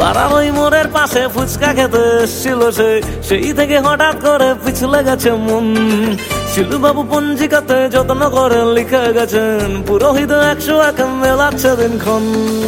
পাড়ার ওই মোড়ের পাশে ফুচকা খেতে এসেছিল সে, সেই থেকে হঠাৎ করে পিছলে গেছে মন। শিলু বাবু পঞ্জিকাতে যত্ন করে লিখে গেছেন, পুরোহিত 101 মেলাচ্ছে দিনক্ষণ।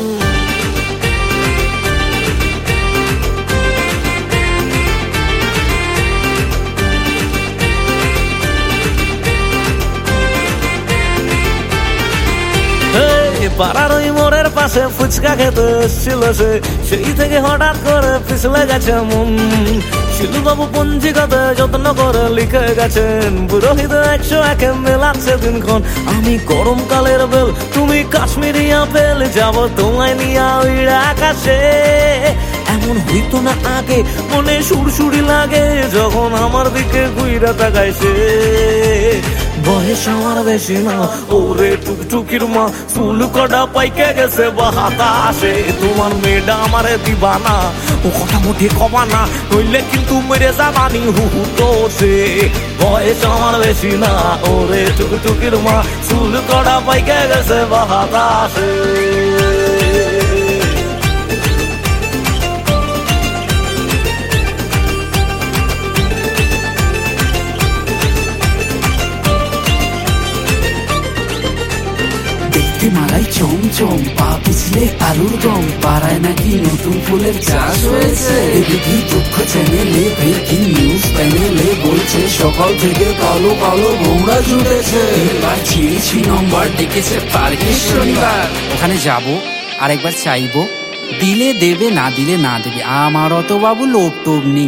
পাড়ার ওই মোড়ের পাশে ফুচকা খেতে এসেছিল সে, সেই থেকে হঠাৎ করে পিছলে গেছে মন। শিলু বাবু পঞ্জিকাতে যত্ন করে লিখে গেছেন, পুরোহিত 101 মেলাচ্ছে দিনক্ষণ। আমি গরমকালের বেল, তুমি কাশ্মীরি আপেল, যাব তোমায় নিয়ে ওই আকাশে। এমন হইতো না আগে, মনে সুরসুরি লাগে যখন আমার দিকে ঘুইরা তাকায় সে। বয়স আমার বেশি না, ওরে টুকটুকির মা, চুল কটা পাইকে গেছে বাতাসে। তোমার মেয়েটা আমারে দিবা না, ও কথা মুঠে কমা না, নইলে কিন্তু মেরে যাবানি হুহুতো সে। বয়স আমার বেশি না, ওরে টুকটুকির মা, চুল কটা পাইকে গেছে বাতাসে। মালাই চমচম, পা পিছলে আলুর দম, পাড়ায় নাকি নতুন ফুলের চাষ হয়েছে। এদিকে দুঃখ চ্যানেলে, ব্রেকিং নিউজ প্যানেলে বলছে সকাল থেকে কালো কালো ভোমরা জুটেছে। এবার 6 নম্বর ডেকেছে পার্কের শনিবার, ওখানে যাব আরেকবার চাইবো, দিলে দেবে, না দিলে না দেবে, আমার অত বাবু লোভ টোভ নেই।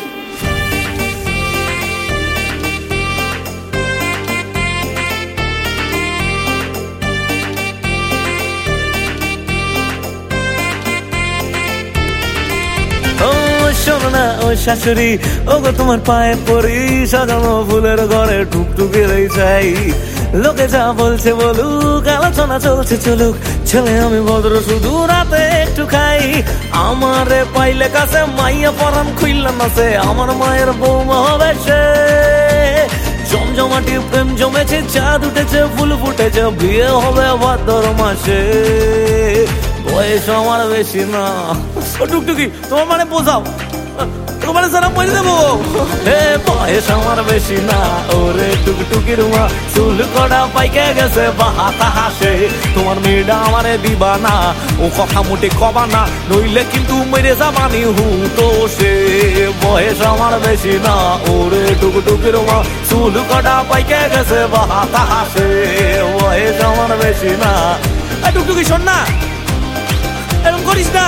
শোনো না ও শাশুড়ি, ও গো তোমার পায়ে পড়ি, সাজানো ফুলের ঘরে টুকটুকে রই চাই। লোকে যা বলছে বলুক, আলোচনা চলছে চলুক, ছেলে আমি ভদ্র, শুধু রাতে একটু খাই। আমারে পাইলে কাছে মাইয়া পরান খুইলা নাচে, আমার মায়ের বৌমা হবে সে। জমজমাটি প্রেম জমেছে, চাঁদ উঠেছে, ফুল ফুটেছে, বিয়ে হবে ভাদ্র মাসে। বয়স আমার বেশি না, ও টুকটুকি তোমার মানে বোঝাও, তোমার সারা মরে দেবো। বয়স আমার বেশি না, ওরে টুকটুকির মা, চুল কড়া পাইকে গেছে বাতাসে। তোমার মেয়েটা আমারে দিবা না, ও কথা মুঠে কবা না, নইলে কিন্তু মেরে যাবানি হুতো সে। বয়স আমার বেশি না, ওরে টুকটুকির মা, চুল কড়া পাইকে গেছে বাতাসে। বয়স আমার বেশি না, টুকটুকি শোন না, এরকম করিস না।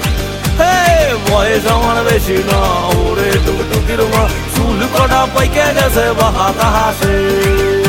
বয়স আমার বেশি না, ওরে টুকটুকির মা, চুল কটা পাইকে গেছে বাতাসে।